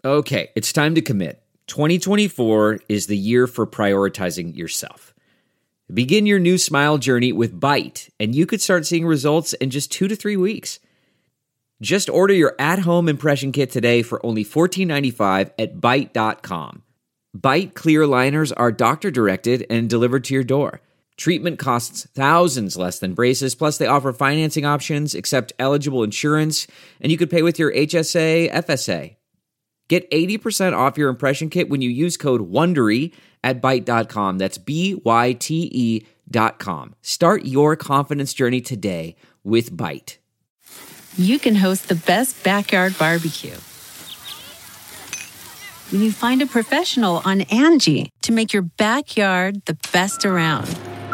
Okay, it's time to commit. 2024 is the year for prioritizing yourself. Begin your new smile journey with Byte, and you could start seeing results in just 2 to 3 weeks. Just order your at-home impression kit today for only $14.95 at Byte.com. Byte clear liners are doctor-directed and delivered to your door. Treatment costs thousands less than braces, plus they offer financing options, accept eligible insurance, and you could pay with your HSA, FSA. Get 80% off your impression kit when you use code WONDERY at Byte.com. That's BYTE.com. Start your confidence journey today with Byte. You can host the best backyard barbecue when you find a professional on Angie to make your backyard the best around.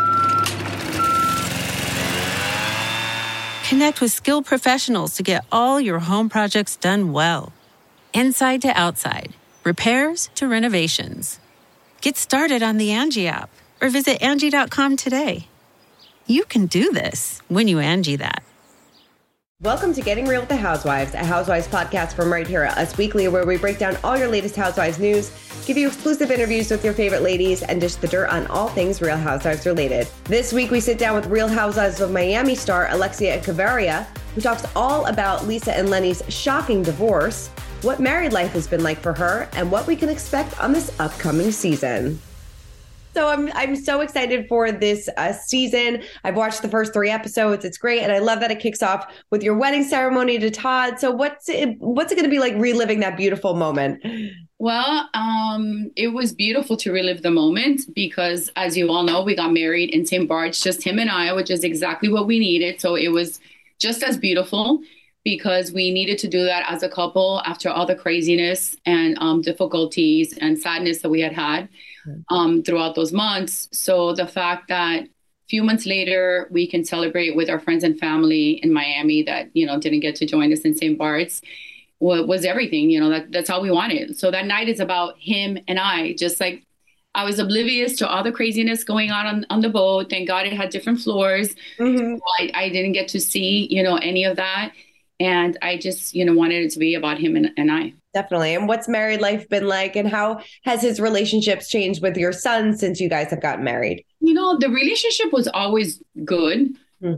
Connect with skilled professionals to get all your home projects done well. Inside to outside, repairs to renovations. Get started on the Angie app or visit Angie.com today. You can do this when you Angie that. Welcome to Getting Real with the Housewives, a Housewives podcast from right here at Us Weekly, where we break down all your latest Housewives news, give you exclusive interviews with your favorite ladies, and dish the dirt on all things Real Housewives related. This week, we sit down with Real Housewives of Miami star Alexia Echevarria, who talks all about Lisa and Lenny's shocking divorce, what married life has been like for her, and what we can expect on this upcoming season. So I'm so excited for this season. I've watched the first 3 episodes. It's great. And I love that it kicks off with your wedding ceremony to Todd. So what's it going to be like reliving that beautiful moment? Well, it was beautiful to relive the moment because, as you all know, we got married in St. Bart's, just him and I, which is exactly what we needed. So it was just as beautiful because we needed to do that as a couple after all the craziness and difficulties and sadness that we had throughout those months. So the fact that a few months later, we can celebrate with our friends and family in Miami that, didn't get to join us in St. Bart's was everything, that's all we wanted. So that night is about him and I, just like I was oblivious to all the craziness going on the boat. Thank God it had different floors. Mm-hmm. So I didn't get to see, any of that. And I just, wanted it to be about him and I. Definitely. And what's married life been like? And how has his relationships changed with your son since you guys have gotten married? The relationship was always good.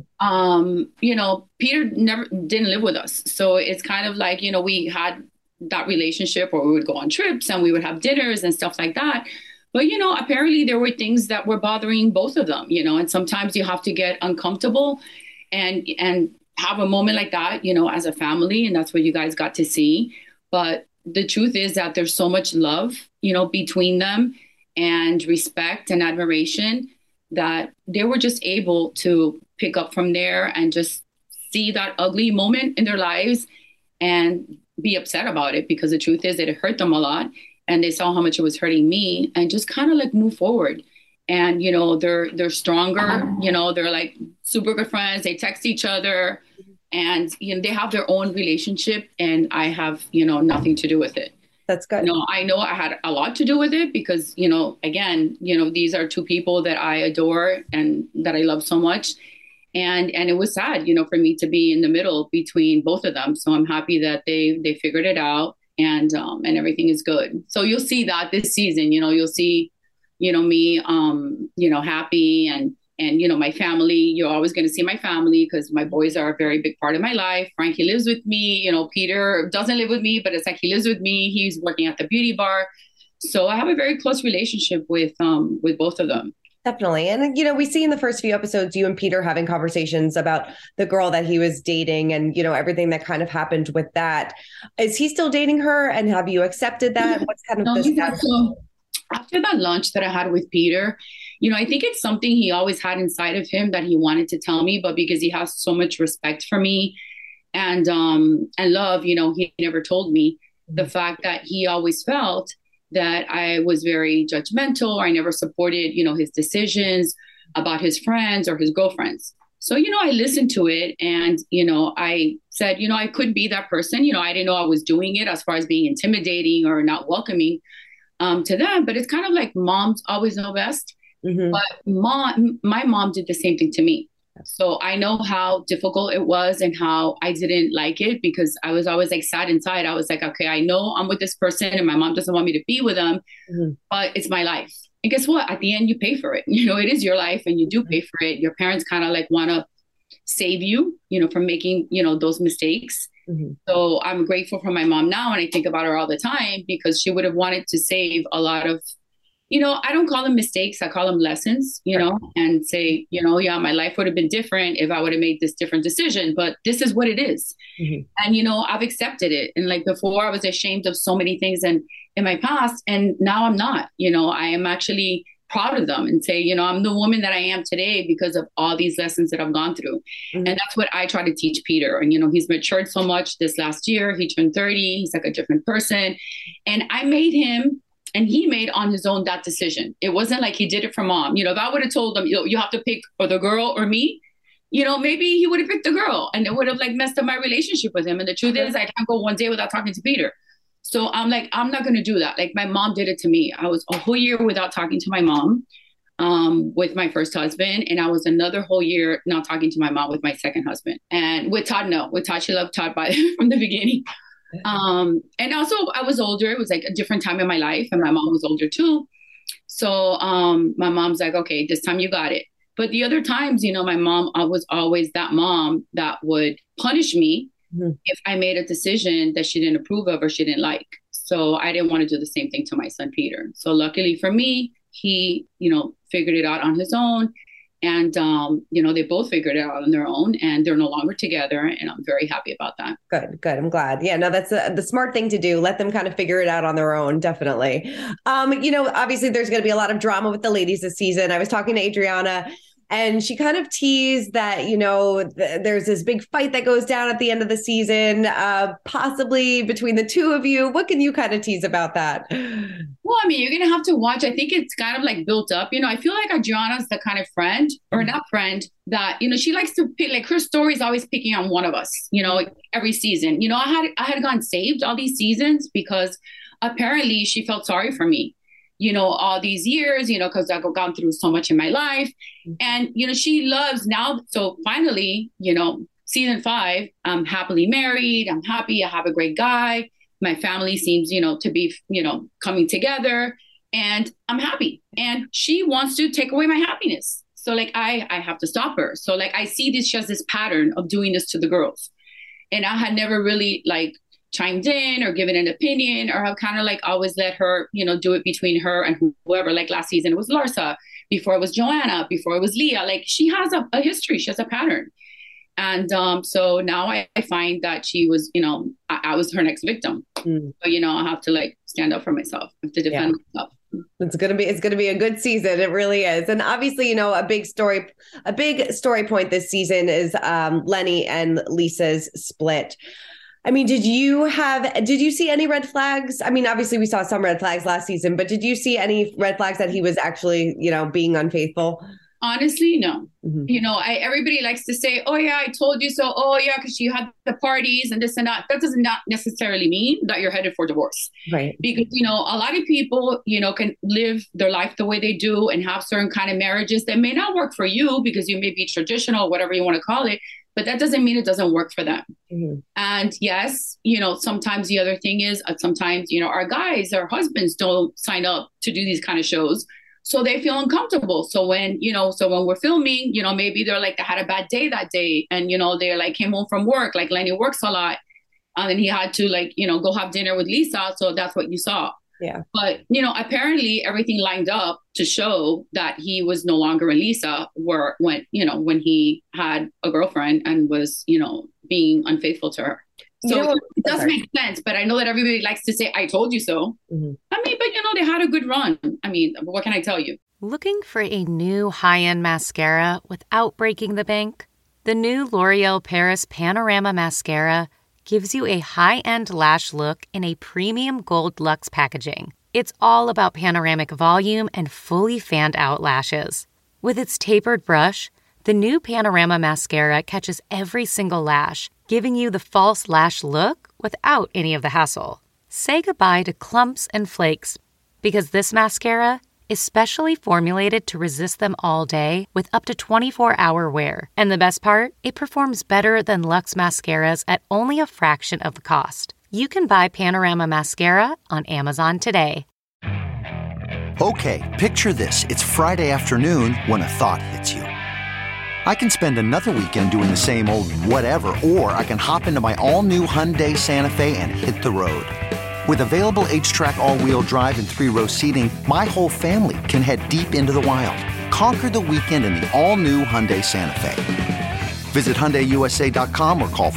Peter didn't live with us. So it's kind of like, we had that relationship where we would go on trips and we would have dinners and stuff like that. But, apparently there were things that were bothering both of them, and sometimes you have to get uncomfortable and have a moment like that, as a family. And that's what you guys got to see. But the truth is that there's so much love, between them and respect and admiration that they were just able to pick up from there and just see that ugly moment in their lives and be upset about it, because the truth is that it hurt them a lot and they saw how much it was hurting me and just kind of like move forward. And, they're stronger, they're like super good friends. They text each other and, they have their own relationship and I have, nothing to do with it. That's good. I know I had a lot to do with it because, again, these are 2 people that I adore and that I love so much. And it was sad, for me to be in the middle between both of them. So I'm happy that they figured it out and everything is good. So you'll see that this season, you'll see, me, happy and my family. You're always going to see my family because my boys are a very big part of my life. Frankie lives with me. Peter doesn't live with me, but it's like he lives with me. He's working at the beauty bar. So I have a very close relationship with both of them. Definitely. And, we see in the first few episodes, you and Peter having conversations about the girl that he was dating and, everything that kind of happened with that. Is he still dating her? And have you accepted that? What's kind of the status? So after that lunch that I had with Peter, I think it's something he always had inside of him that he wanted to tell me, but because he has so much respect for me and love, he never told me. The fact that he always felt that I was very judgmental, or I never supported, his decisions about his friends or his girlfriends. So, I listened to it and, I said, I couldn't be that person. I didn't know I was doing it as far as being intimidating or not welcoming to them. But it's kind of like moms always know best. Mm-hmm. But my mom did the same thing to me. So I know how difficult it was and how I didn't like it because I was always like sad inside. I was like, okay, I know I'm with this person and my mom doesn't want me to be with them, but it's my life. And guess what? At the end, you pay for it. It is your life and you do pay for it. Your parents kind of like want to save you, from making, those mistakes. So I'm grateful for my mom now. And I think about her all the time because she would have wanted to save a lot of, I don't call them mistakes. I call them lessons, and say, yeah, my life would have been different if I would have made this different decision, but this is what it is. And, I've accepted it. And like before I was ashamed of so many things in my past, and now I'm not, I am actually proud of them and say, I'm the woman that I am today because of all these lessons that I've gone through. And that's what I try to teach Peter. And, he's matured so much this last year. He turned 30. He's like a different person. And I made him, and he made on his own that decision. It wasn't like he did it for mom. If I would have told him, you have to pick or the girl or me, maybe he would have picked the girl and it would have like messed up my relationship with him. And the truth is I can't go one day without talking to Peter. So I'm like, I'm not going to do that. Like my mom did it to me. I was a whole year without talking to my mom with my first husband. And I was another whole year not talking to my mom with my second husband. And with Todd, no. With Todd, she loved Todd from the beginning. And also I was older. It was like a different time in my life. And my mom was older too. So my mom's like, okay, this time you got it. But the other times, my mom was always that mom that would punish me if I made a decision that she didn't approve of or she didn't like. So I didn't want to do the same thing to my son, Peter. So luckily for me, he, figured it out on his own. And, they both figured it out on their own and they're no longer together. And I'm very happy about that. Good. I'm glad. Yeah, no, that's the smart thing to do. Let them kind of figure it out on their own. Definitely. Obviously there's going to be a lot of drama with the ladies this season. I was talking to Adriana and she kind of teased that, there's this big fight that goes down at the end of the season, possibly between the two of you. What can you kind of tease about that? Well, I mean, you're going to have to watch. I think it's kind of like built up. I feel like Adriana's the kind of friend or not friend that, she likes to pick, like her story is always picking on one of us, every season. I had gone saved all these seasons because apparently she felt sorry for me. All these years, because I've gone through so much in my life. And, she loves now. So finally, season 5, I'm happily married. I'm happy. I have a great guy. My family seems, to be, coming together and I'm happy. And she wants to take away my happiness. So like, I have to stop her. So like, I see this, she has this pattern of doing this to the girls. And I had never really like chimed in or given an opinion or have kind of like always let her, do it between her and whoever. Like last season it was Larsa, before it was Joanna, before it was Leah. Like she has a history, she has a pattern. And so now I find that she was, I was her next victim. So, I have to like stand up for myself. I have to defend myself. It's going to be a good season. It really is. And obviously, a big story point this season is Lenny and Lisa's split. I mean, did you see any red flags? I mean, obviously we saw some red flags last season, but did you see any red flags that he was actually, being unfaithful? Honestly, no. Everybody likes to say, oh yeah, I told you so. Oh yeah, because you had the parties and this and that. That does not necessarily mean that you're headed for divorce. Right. Because, a lot of people, can live their life the way they do and have certain kind of marriages that may not work for you because you may be traditional, whatever you want to call it. But that doesn't mean it doesn't work for them. And yes, sometimes the other thing is sometimes, our guys, our husbands don't sign up to do these kind of shows. So they feel uncomfortable. So when we're filming, maybe they're like, they had a bad day that day. And, they're like, came home from work, like Lenny works a lot. And then he had to like, go have dinner with Lisa. So that's what you saw. Yeah. But, apparently everything lined up to show that he was no longer in Lisa when he had a girlfriend and was, being unfaithful to her. So it does make sense, but I know that everybody likes to say, I told you so. I mean, but they had a good run. I mean, what can I tell you? Looking for a new high-end mascara without breaking the bank? The new L'Oreal Paris Panorama Mascara gives you a high-end lash look in a premium gold luxe packaging. It's all about panoramic volume and fully fanned-out lashes. With its tapered brush, the new Panorama Mascara catches every single lash, giving you the false lash look without any of the hassle. Say goodbye to clumps and flakes, because this mascara especially formulated to resist them all day with up to 24-hour wear. And the best part? It performs better than Luxe mascaras at only a fraction of the cost. You can buy Panorama Mascara on Amazon today. Okay, picture this. It's Friday afternoon when a thought hits you. I can spend another weekend doing the same old whatever, or I can hop into my all-new Hyundai Santa Fe and hit the road. With available H-Track all-wheel drive and 3-row seating, my whole family can head deep into the wild. Conquer the weekend in the all-new Hyundai Santa Fe. Visit HyundaiUSA.com or call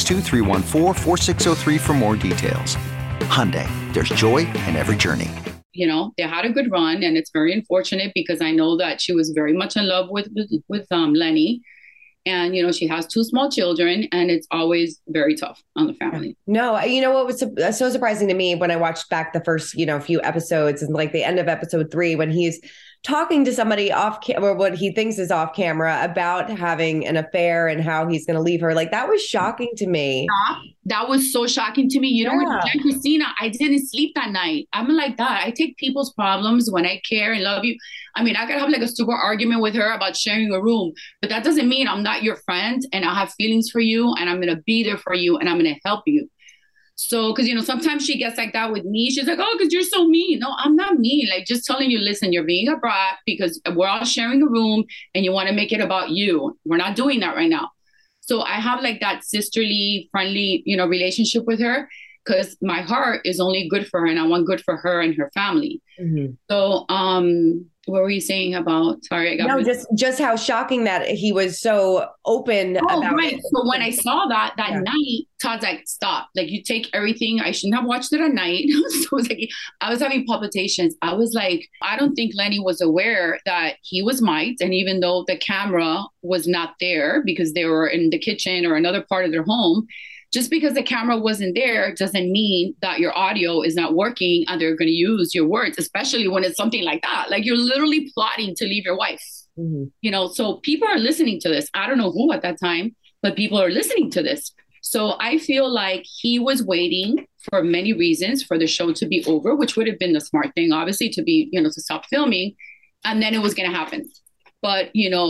562-314-4603 for more details. Hyundai, there's joy in every journey. You know, they had a good run, and it's very unfortunate because I know that she was very much in love with Lenny. And, you know, she has 2 small children, and it's always very tough on the family. No, you know what was so surprising to me when I watched back the first, few episodes and like the end of episode 3, when he's talking to somebody off camera, what he thinks is off camera, about having an affair and how he's going to leave her. Like, that was shocking to me. That was so shocking to me. You know what, Christina, I didn't sleep that night. I'm like that. I take people's problems when I care and love you. I mean, I could have like a super argument with her about sharing a room, but that doesn't mean I'm not your friend, and I have feelings for you, and I'm going to be there for you, and I'm going to help you. So, because, sometimes she gets like that with me. She's like, oh, because you're so mean. No, I'm not mean. Like, just telling you, listen, you're being a brat because we're all sharing a room and you want to make it about you. We're not doing that right now. So I have like that sisterly, friendly, relationship with her, because my heart is only good for her, and I want good for her and her family. Mm-hmm. So, what were you saying about? Sorry, I got just how shocking that he was so open about right. it. So when I saw that night, Todd's like, stop. Like, you take everything. I shouldn't have watched it at night. So it was like, I was having palpitations. I was like, I don't think Lenny was aware that he was mic'd. And even though the camera was not there because they were in the kitchen or another part of their home, just because the camera wasn't there doesn't mean that your audio is not working and they're going to use your words, especially when it's something like that. Like, you're literally plotting to leave your wife. Mm-hmm. So people are listening to this. I don't know who at that time, but people are listening to this. So I feel like he was waiting for many reasons for the show to be over, which would have been the smart thing, obviously, to be, to stop filming. And then it was going to happen. But,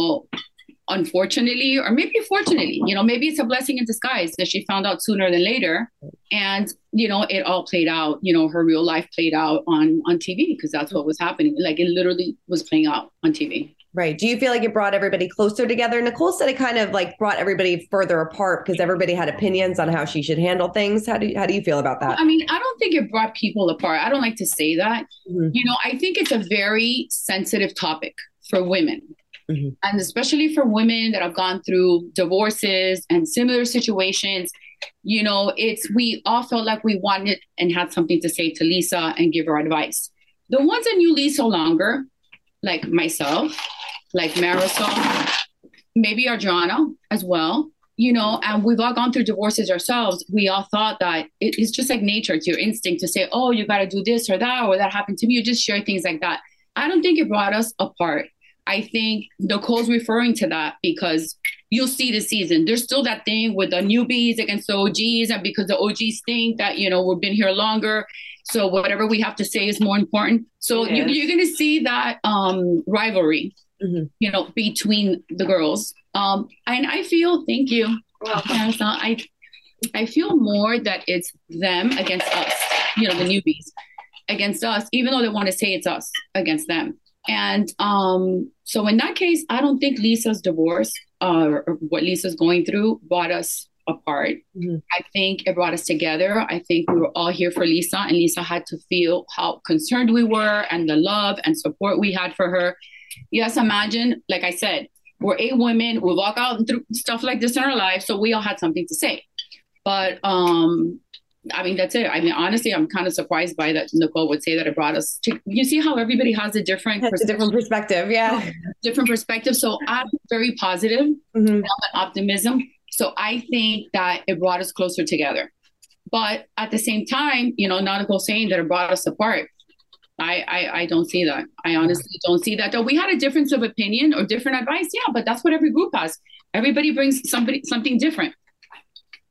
unfortunately, or maybe fortunately, maybe it's a blessing in disguise that she found out sooner than later. And, it all played out, her real life played out on TV, because that's what was happening. Like, it literally was playing out on TV. Right. Do you feel like it brought everybody closer together? Nicole said it kind of like brought everybody further apart because everybody had opinions on how she should handle things. How do you feel about that? I mean, I don't think it brought people apart. I don't like to say that. Mm-hmm. I think it's a very sensitive topic for women. Mm-hmm. And especially for women that have gone through divorces and similar situations, we all felt like we wanted and had something to say to Lisa and give her advice. The ones that knew Lisa longer, like myself, like Marisol, maybe Adriana as well, and we've all gone through divorces ourselves. We all thought that it's just like nature. It's your instinct to say, oh, you got to do this or that happened to me. You just share things like that. I don't think it brought us apart. I think Nicole's referring to that because you'll see the season. There's still that thing with the newbies against the OGs, and because the OGs think that, we've been here longer, so whatever we have to say is more important. So you're going to see that rivalry, mm-hmm. Between the girls. And I feel, thank you. I feel more that it's them against us, the newbies against us, even though they want to say it's us against them. And so in that case, I don't think Lisa's divorce or what Lisa's going through brought us apart. Mm-hmm. I think it brought us together. I think we were all here for Lisa, and Lisa had to feel how concerned we were and the love and support we had for her. Yes, imagine, like I said, we're 8 women. We walk out through stuff like this in our lives, so we all had something to say. But that's it. I mean, honestly, I'm kind of surprised by that. Nicole would say that it brought us to, you see how everybody has a different perspective. Yeah. Different perspective. So I'm very positive, mm-hmm. Optimism. So I think that it brought us closer together. But at the same time, not Nicole saying that it brought us apart. I don't see that. I honestly don't see that. Though we had a difference of opinion or different advice. Yeah, but that's what every group has. Everybody brings something different.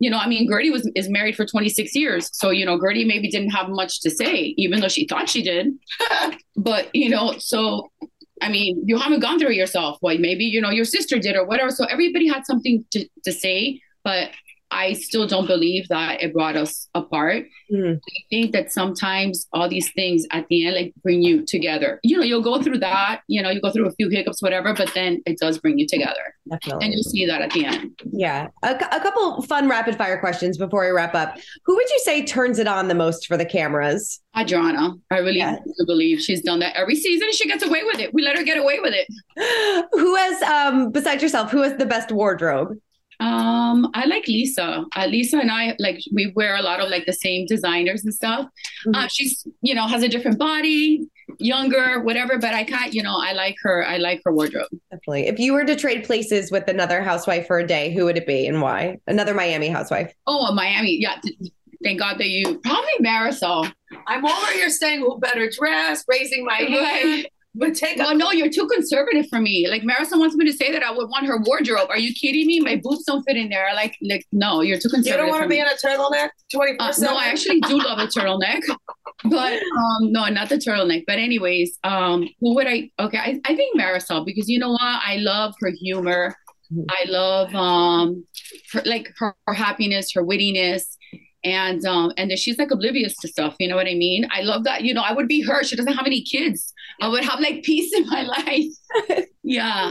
you know, I mean, Gertie is married for 26 years. So, you know, Gertie maybe didn't have much to say, even though she thought she did. But, you know, so, I mean, you haven't gone through it yourself. Well, maybe, you know, your sister did or whatever. So everybody had something to say, but I still don't believe that it brought us apart. I think that sometimes all these things at the end, like, bring you together. You know, you'll go through that, you know, you go through a few hiccups, whatever, but then it does bring you together. Definitely. And you'll see that at the end. Yeah. A couple fun rapid fire questions before we wrap up. Who would you say turns it on the most for the cameras? Adriana. I really do believe she's done that every season. She gets away with it. We let her get away with it. Who has, besides yourself, who has the best wardrobe? I like Lisa. Lisa and I, like, we wear a lot of like the same designers and stuff. She's, you know, has a different body, younger, whatever, but I can't, you know, I like her wardrobe. Definitely. If you were to trade places with another housewife for a day, who would it be and why? Another Miami housewife. Oh, Miami. Yeah. Thank God that you probably Marisol. I'm over here saying who better dressed, raising my hand. But no, you're too conservative for me. Like, Marisol wants me to say that I would want her wardrobe. Are you kidding me? My boobs don't fit in there. Like, no, you're too conservative. You don't want to be in a turtleneck 24/7? No, I actually do love a turtleneck, but no, not the turtleneck. But anyways, who would I? Okay, I think Marisol, because you know what? I love her humor. I love her happiness, her wittiness. And then she's like oblivious to stuff. You know what I mean? I love that. You know, I would be her. She doesn't have any kids. I would have like peace in my life. Yeah.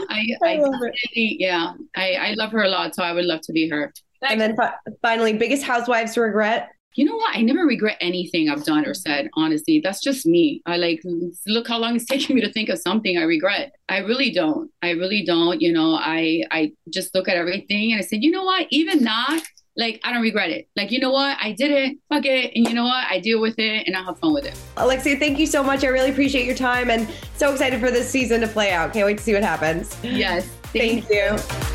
I love her a lot. So I would love to be her. And then finally, biggest housewives regret? You know what? I never regret anything I've done or said, honestly. That's just me. I look how long it's taking me to think of something I regret. I really don't. You know, I just look at everything and I said, you know what? Even not. Like, I don't regret it. Like, you know what? I did it. Fuck it. And you know what? I deal with it and I have fun with it. Alexia, thank you so much. I really appreciate your time and so excited for this season to play out. Can't wait to see what happens. Yes. Thank you.